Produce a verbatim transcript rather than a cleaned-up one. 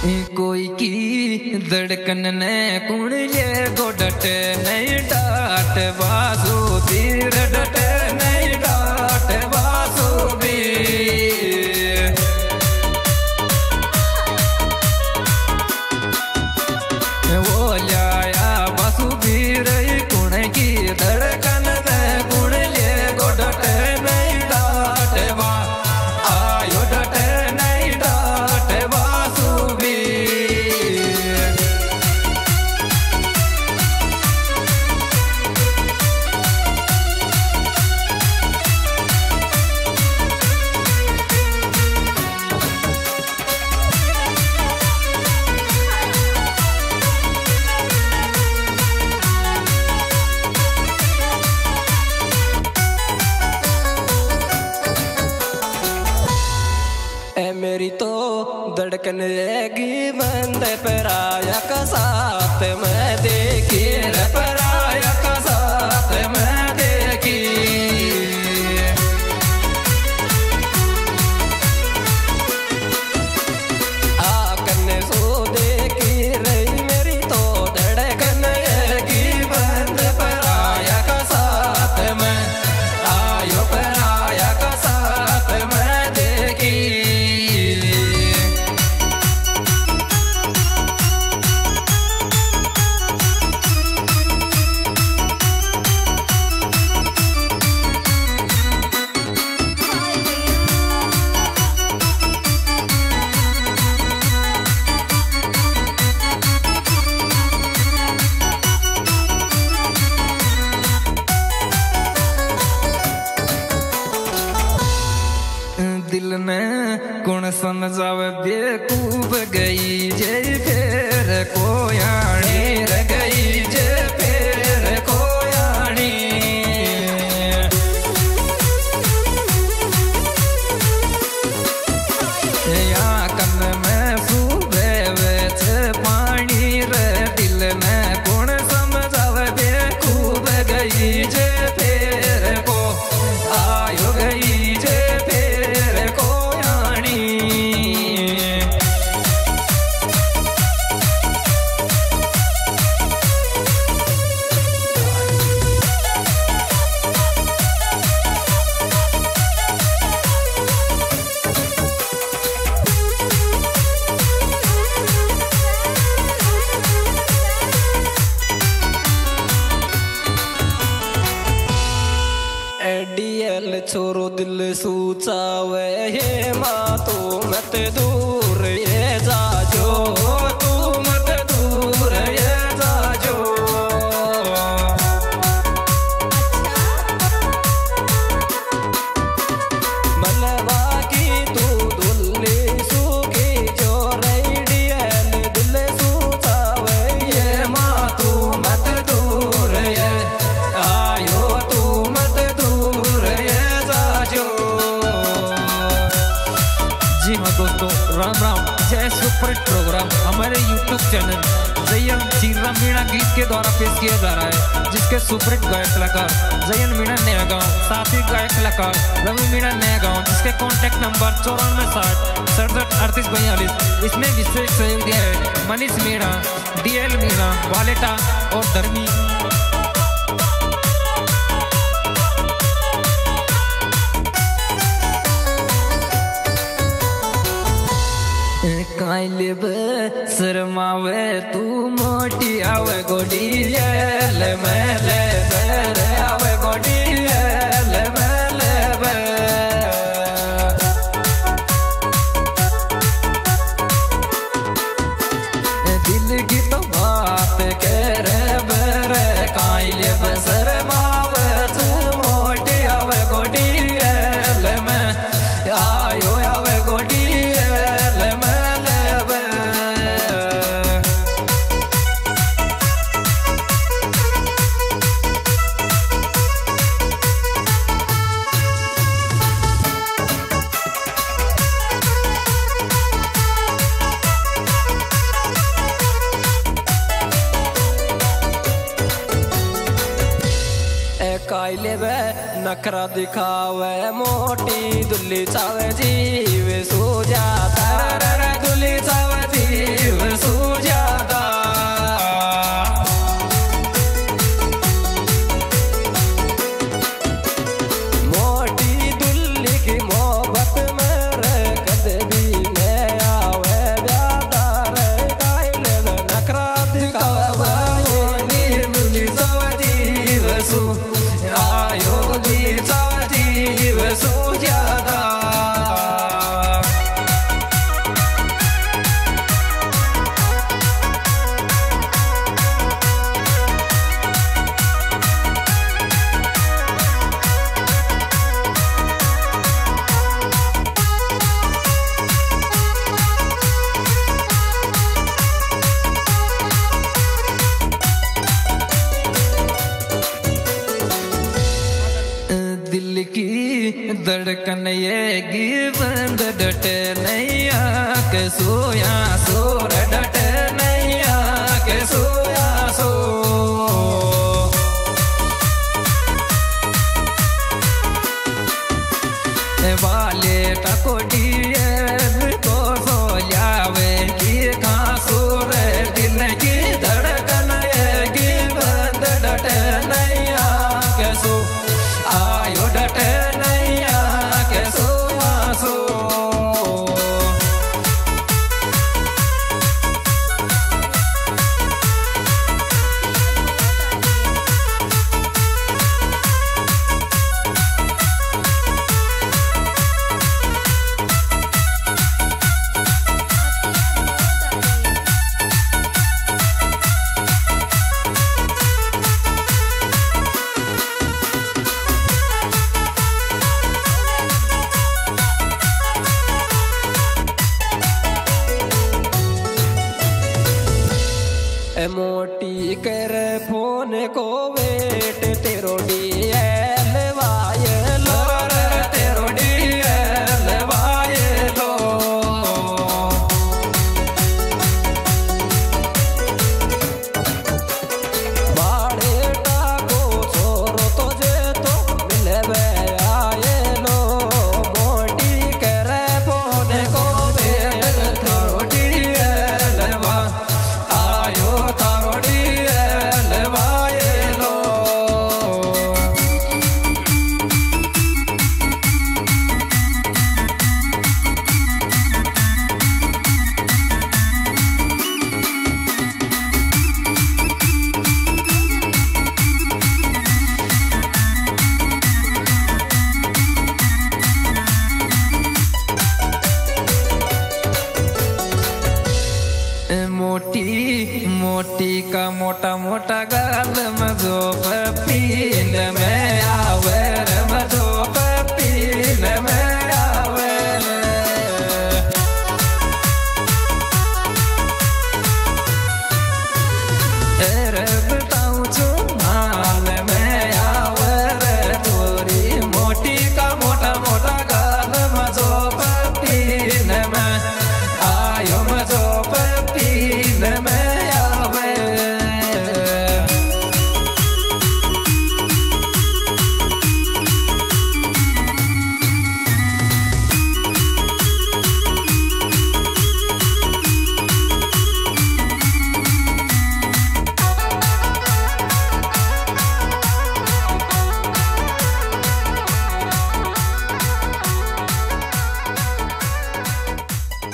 कोई की धड़कन ने कुण ले गो डटे नहीं डाट बाजू तीर डटे नहीं डाट बाजू भी वो लाया बासु भी रही कुण की धड़कन ने कुण ले गो डटे नहीं डाट बा आयो डटे नहीं डाट बासु भी मेरी तो धड़कन रहेगी बंद पराया का साथ मैं देखी रे पराया का साथ मैं देखी आकने सो देखी रही मेरी तो धड़कन रहेगी बंद पराया का साथ मैं आयो पराया का साथ मैं देखी दिल ने कौन समझावे बेकूफ गई जे फेर कोयाणी रे गई जे फेर कोयाणी या कन में सूबे वेच पानी रे दिल ने कौन समझावे बेकूफ गई जे फेर को आयो गई जे डीएल छोरो दिल सूचावे हे माँ तू मत दूर ये जाजो तू मत दूर ये जाजो मनवा की तू दुल्ली सूखी जो रही डीएल दिल सूचावे ये माँ तू मत दूर ये आयो तू मत दूर ये जाजो। जी हाँ दोस्तों, राम राम, जय सुपरहिट प्रोग्राम हमारे यूट्यूब चैनल जयन चीरा मीणा गीत के द्वारा पेश किया जा रहा है, जिसके सुपरहिट गायक कलाकार जयन मीणा नया गांव, साथी गायक कलाकार रवि मीणा नया गांव, जिसके कॉन्टैक्ट नंबर चौरानवे साठ सड़सठ अड़तीस बयालीस। इसमें विशेष सहयोग दिया है मनीष मीणा, डीएल मीणा, वालेटा और धर्मी। काइले शर्मावे तू मोटी आवे गोडी ले मेले बेरे आवे गोडी ले मेले बे दिल की तो बात करे बेरे काइले शर्मावे तू मोटी आवे गोडी ले मैं आयो आवे गोडी ले मैं काइले वे नखरा दिखावे मोटी दुल्ली चावे जीव सो जाता दुल्ली चावे जीव कन्हैया गी बंद डटे नैया के सोया सोर डटे नैया के सोया सो वाले टकोटिए को सोल्यावे की खासूर दिल की धड़कन की बंद डटे नैया के सो आयो डटे नैया के सोया सो मोटी कर फोन को वेट तेरो डीएल वायलो तेरो डीएल वायलो बाड़े टाको छोरो तो जे तो मिलवे आयलो मोटी कर फोन को वेट तेरो डीएल वा आयो मोटी मोटी का मोटा मोटा गाल में जो पीन में आवे